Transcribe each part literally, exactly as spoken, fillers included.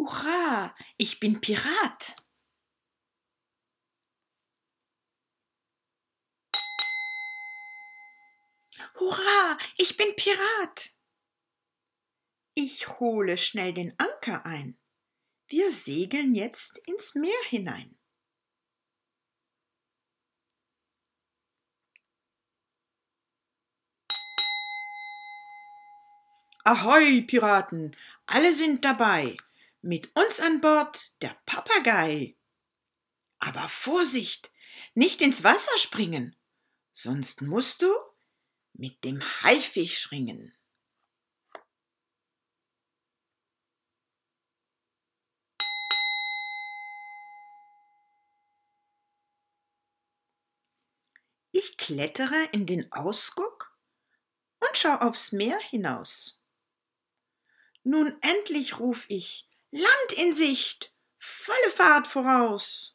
Hurra, ich bin Pirat! Hurra, ich bin Pirat! Ich hole schnell den Anker ein. Wir segeln jetzt ins Meer hinein. Ahoi, Piraten, alle sind dabei. Mit uns an Bord der Papagei. Aber Vorsicht, nicht ins Wasser springen, sonst musst du mit dem Haifisch ringen. Ich klettere in den Ausguck und schau aufs Meer hinaus. Nun endlich ruf ich, Land in Sicht, volle Fahrt voraus.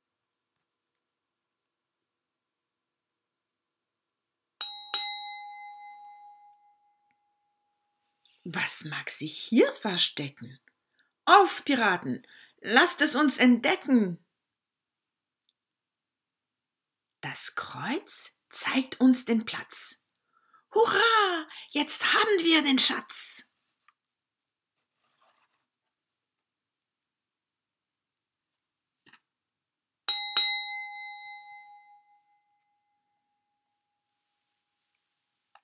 Was mag sich hier verstecken? Auf, Piraten, lasst es uns entdecken! Das Kreuz zeigt uns den Platz. Hurra, jetzt haben wir den Schatz!